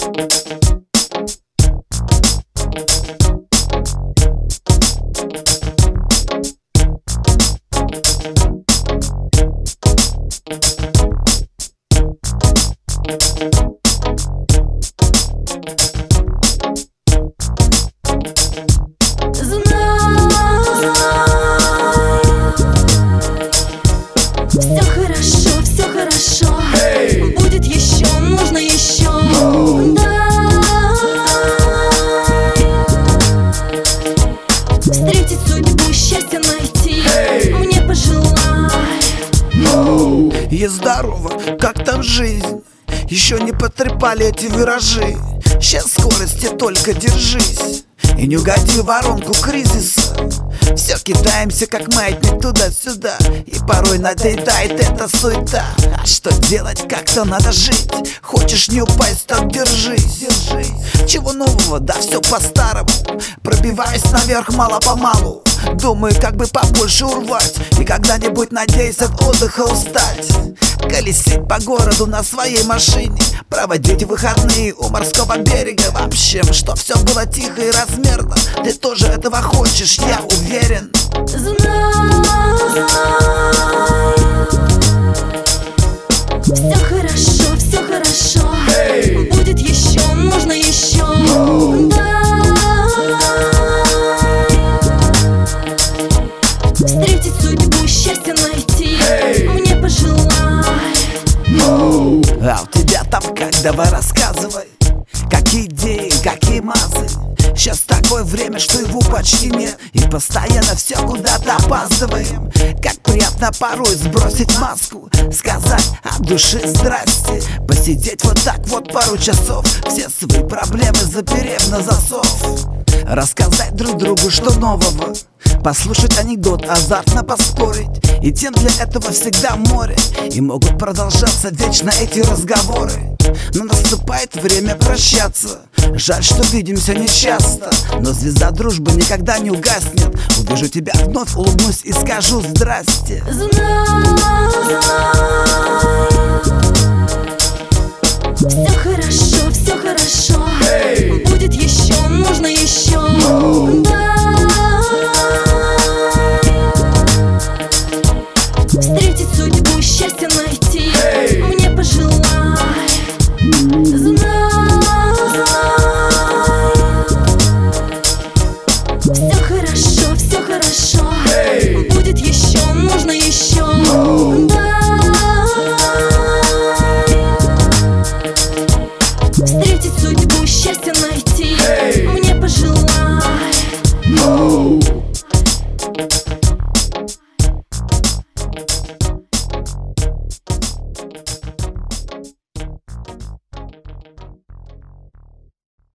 Все хорошо, будет еще, нужно еще. Встретить судьбу, счастье найти, мне пожелай. И здорово, как там жизнь? Еще не потрепали эти виражи. Сейчас скорости только держись и не угоди в воронку кризиса. Все кидаемся как маятник туда-сюда, и порой надоедает эта суета. А что делать, как-то надо жить. Хочешь не упасть, так держись. Чего нового, да все по-старому. Пробиваюсь наверх мало-помалу. Думаю, как бы побольше урвать и когда-нибудь, надеюсь, от отдыха устать. Колесить по городу на своей машине, проводить выходные у морского берега. В общем, что все было тихо и размерно. Ты тоже этого хочешь, я уверен. Все хорошо, будет еще, нужно еще. Встретить судьбу, счастье найти, мне пожелай. А у тебя там как? Давай рассказывай. Какие идеи, какие мазы? Сейчас такое время, что его почти нет, и постоянно все куда-то опаздываем. Как приятно порой сбросить маску, сказать от души здрасте, посидеть вот так вот пару часов, все свои проблемы заперев на засов. Рассказать друг другу, что нового, послушать анекдот, азартно поспорить. И тем для этого всегда море, и могут продолжаться вечно эти разговоры. Но наступает время прощаться. Жаль, что видимся нечасто, но звезда дружбы никогда не угаснет. Увижу тебя вновь, улыбнусь и скажу здрасте. Все хорошо, будет еще, нужно еще. Встретить судьбу, счастье найти, мне пожелай.